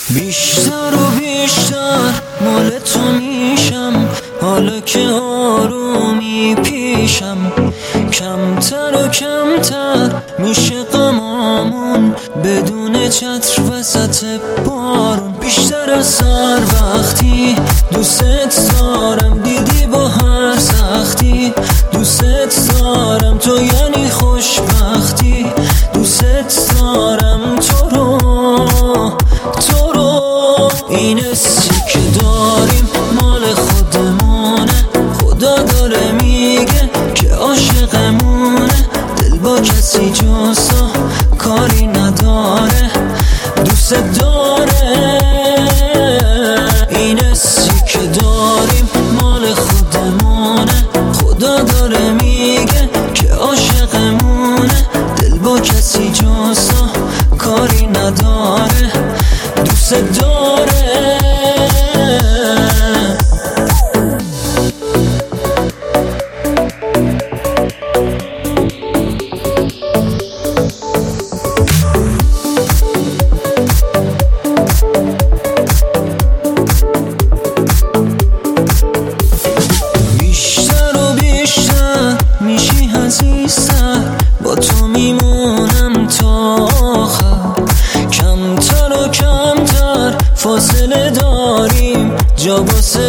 بیشتر و بیشتر مال تو میشم، حالا که آرومی پیشم. کمتر و کمتر میشه غمامون بدون چتر وسط بارون. بیشتر از سر وقتی دوست دارم، دیدی با هر سختی دوست دارم. تو یعنی خوشبختی، دوست دارم تو رو. این حسی که داریم مال خودمونه، خدا داره میگه که عاشقمونه. دل با کسی جز تو کاری نداره، دوست داره. این حسی که داریم مال خودمونه، خدا داره میگه که عاشقمونه. دل با کسی جز تو کاری نداره، دوست داره. بیشتر و بیشتر میشی عزیزتر، با تو میمونم تا آخر. کمتر و کمتر فاصله داریم، جا واسه